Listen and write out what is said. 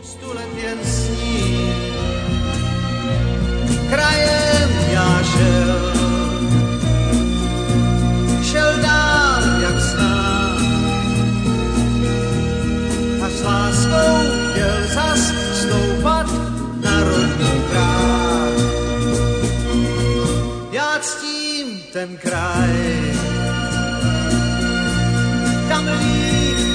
100 let jen sní, krajem já šel dál jak znám a s láskou chtěl zas stoupat na rodný prát. Já ctím ten kraj, tam líp